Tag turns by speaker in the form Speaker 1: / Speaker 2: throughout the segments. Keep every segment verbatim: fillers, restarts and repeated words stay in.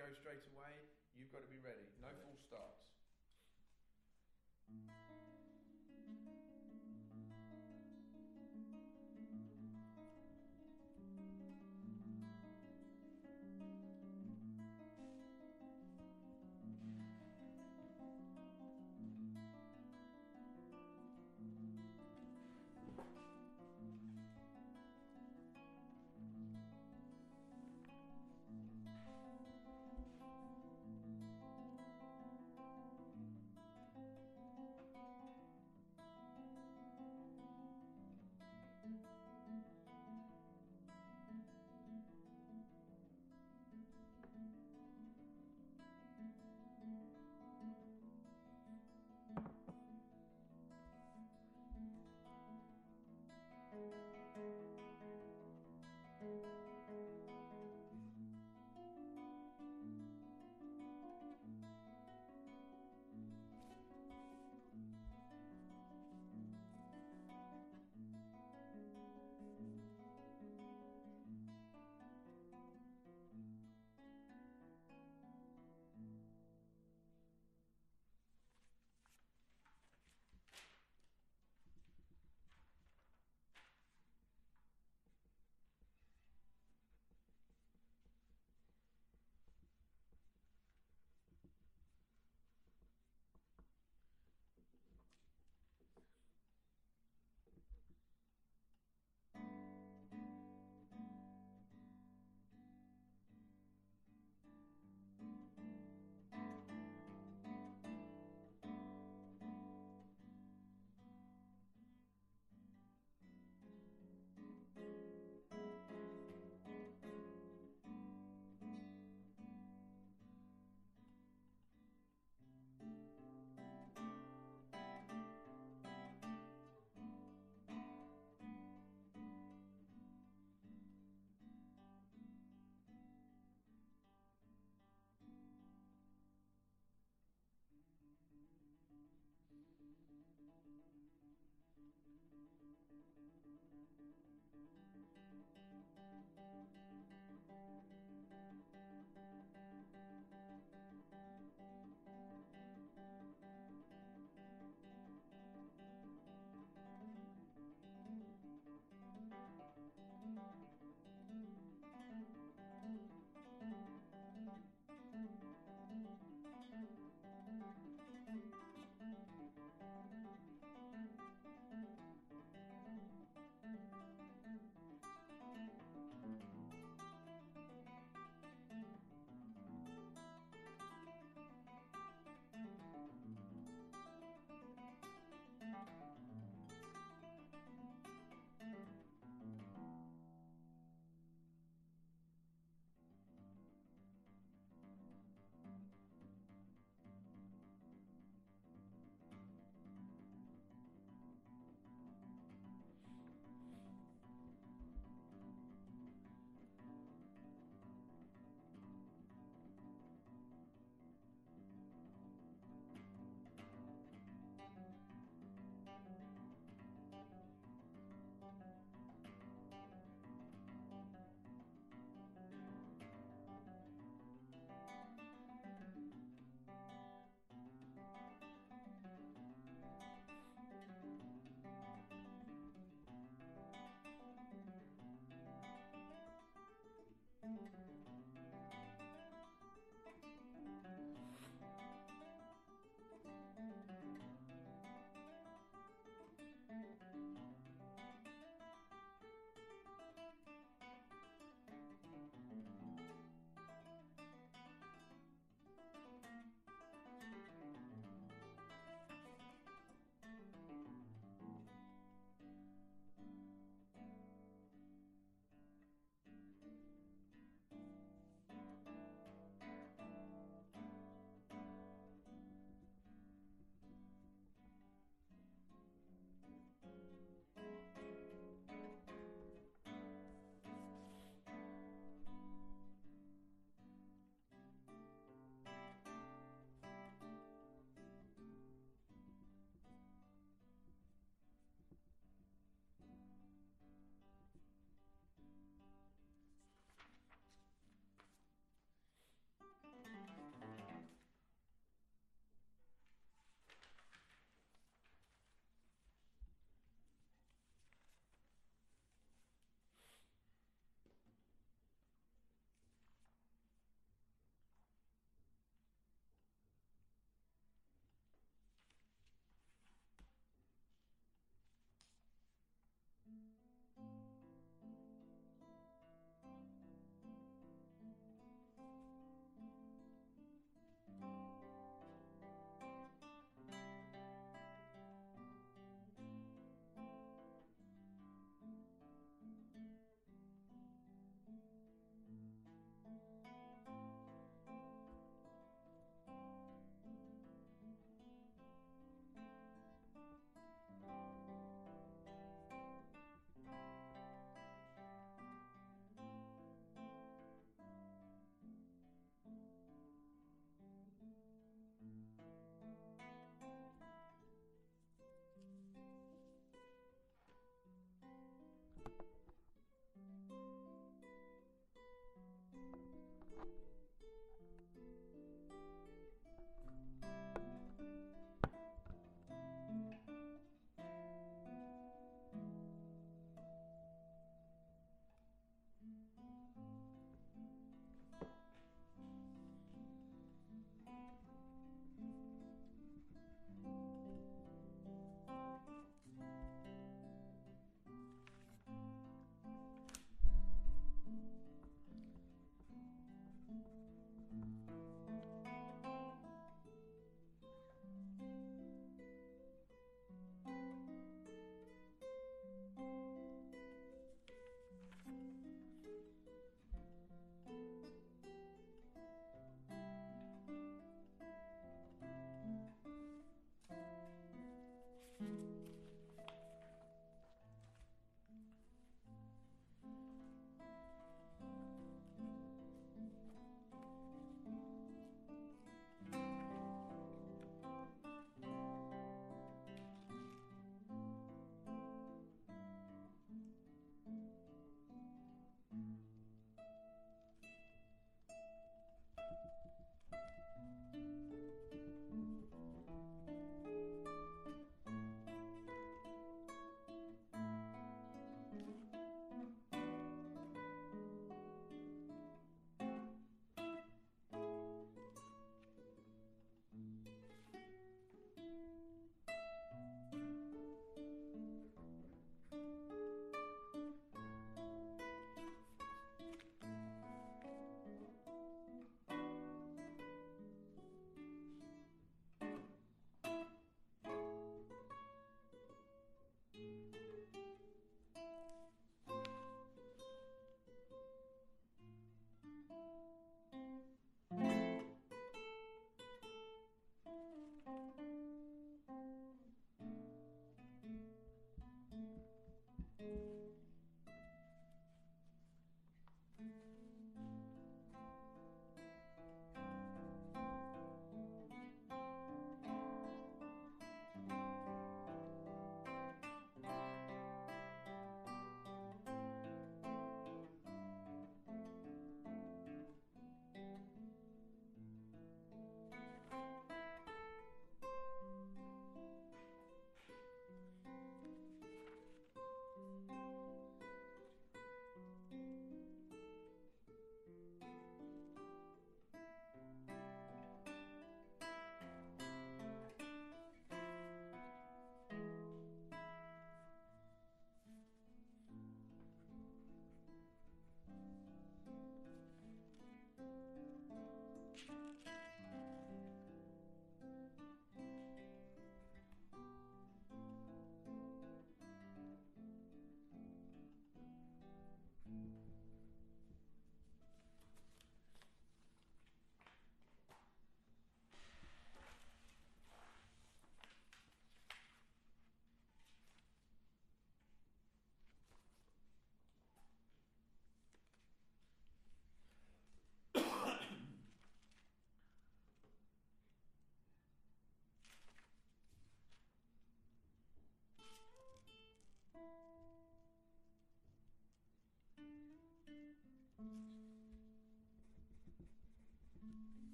Speaker 1: go straight away, you've got to be ready. No false starts.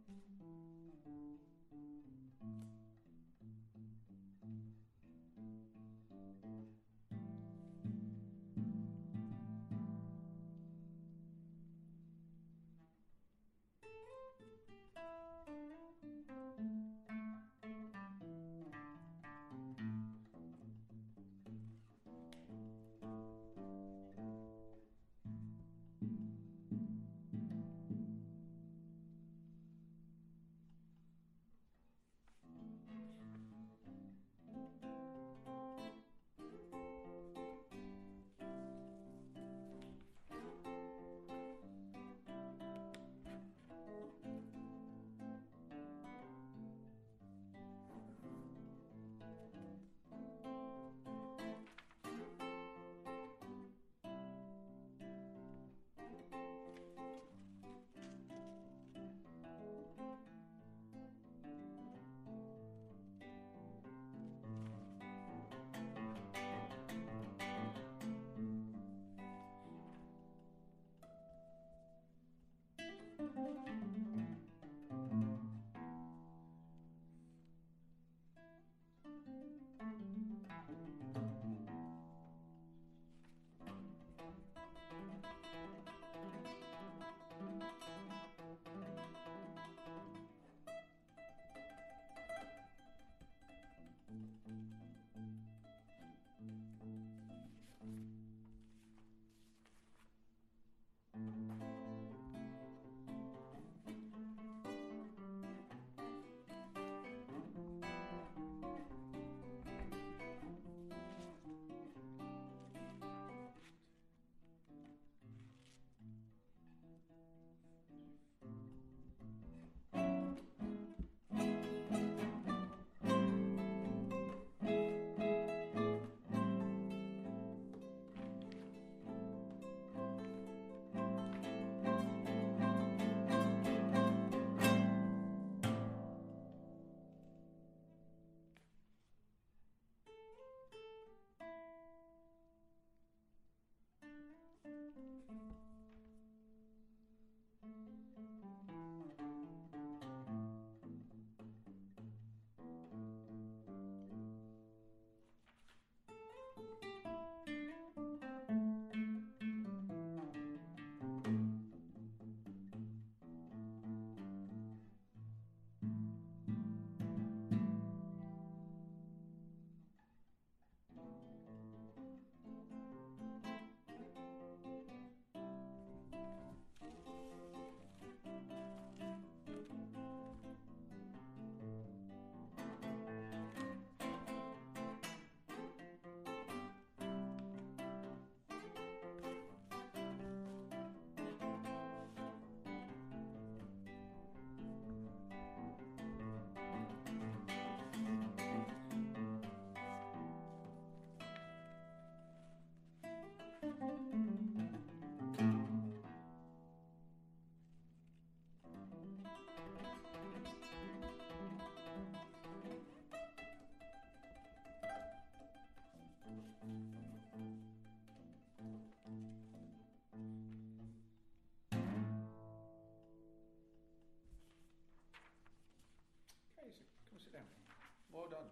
Speaker 1: Well done.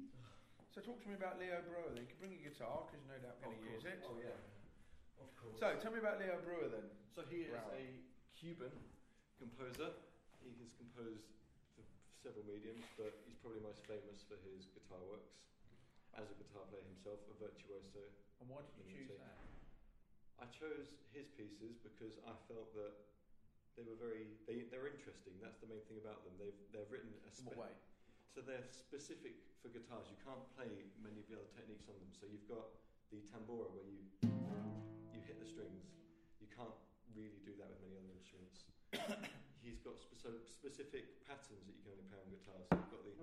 Speaker 1: So talk to me about Leo Brewer then. You can bring your guitar because you're no doubt going to use it.
Speaker 2: Oh yeah, of course.
Speaker 1: So tell me about Leo Brewer then.
Speaker 2: So he is
Speaker 1: Brower.
Speaker 2: a Cuban composer. He has composed for several mediums, but he's probably most famous for his guitar works. As a guitar player himself, a virtuoso.
Speaker 1: And why did you choose that?
Speaker 2: I chose his pieces because I felt that they were very, they, they're interesting. That's the main thing about them. They've, they're written a
Speaker 1: In what way?
Speaker 2: So they're specific for guitars. You can't play many of the other techniques on them. So you've got the tambora where you you hit the strings. You can't really do that with many other instruments. He's got spe- so specific patterns that you can only play on guitars. So you've got the.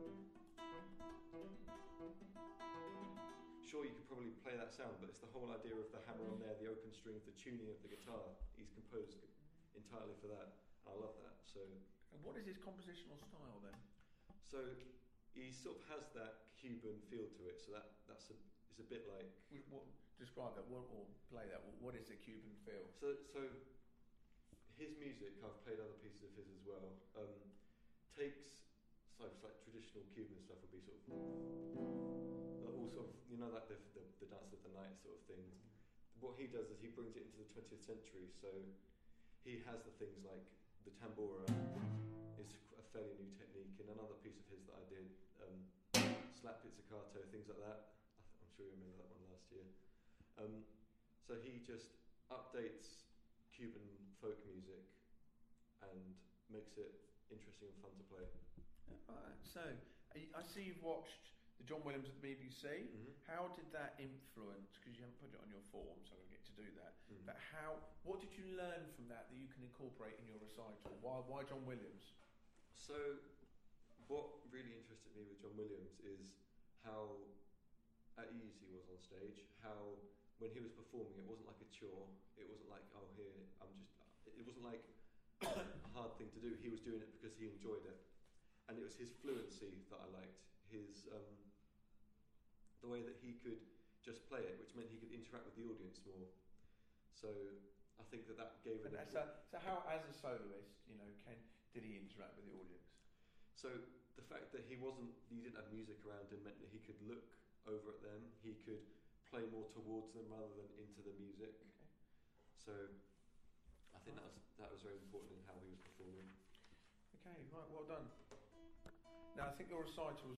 Speaker 2: Sure, you could probably play that sound, but it's the whole idea of the hammer on there, the open strings, the tuning of the guitar. He's composed entirely for that. I love that. So.
Speaker 1: And what is his compositional style then?
Speaker 2: So he sort of has that Cuban feel to it. So that that's a it's a bit like.
Speaker 1: What, describe that. What, or play that. What is the Cuban feel?
Speaker 2: So so his music. I've played other pieces of his as well. Um, takes so it's like traditional Cuban stuff would be sort of uh, all sort of you know like the, the the dance of the night sort of thing. What he does is he brings it into the twentieth century. So he has the things like the tambora is a fairly new technique, and another piece of his that I did, um, slap pizzicato, things like that. I'm sure you remember that one last year. Um, so he just updates Cuban folk music and makes it interesting and fun to play.
Speaker 1: Right, so I see you've watched the John Williams at the B B C.
Speaker 2: Mm-hmm.
Speaker 1: How did that influence? Because you haven't put it on your form, so I don't get to do that.
Speaker 2: Mm-hmm.
Speaker 1: But how? What did you learn from that that you can incorporate in your recital? Why? Why John Williams?
Speaker 2: So, what really interested me with John Williams is how at ease he was on stage. How when he was performing, it wasn't like a chore. It wasn't like, oh, here I'm just. It wasn't like a hard thing to do. He was doing it because he enjoyed it, and it was his fluency that I liked. His um, the way that he could just play it, which meant he could interact with the audience more. So I think that that gave it.
Speaker 1: And so, so how, as a soloist, you know, can did he interact with the audience?
Speaker 2: So the fact that he wasn't, he didn't have music around him meant that he could look over at them. He could play more towards them rather than into the music.
Speaker 1: Okay.
Speaker 2: So I think that was that was very important in how he was performing.
Speaker 1: Okay, right, well done. Now I think your recital was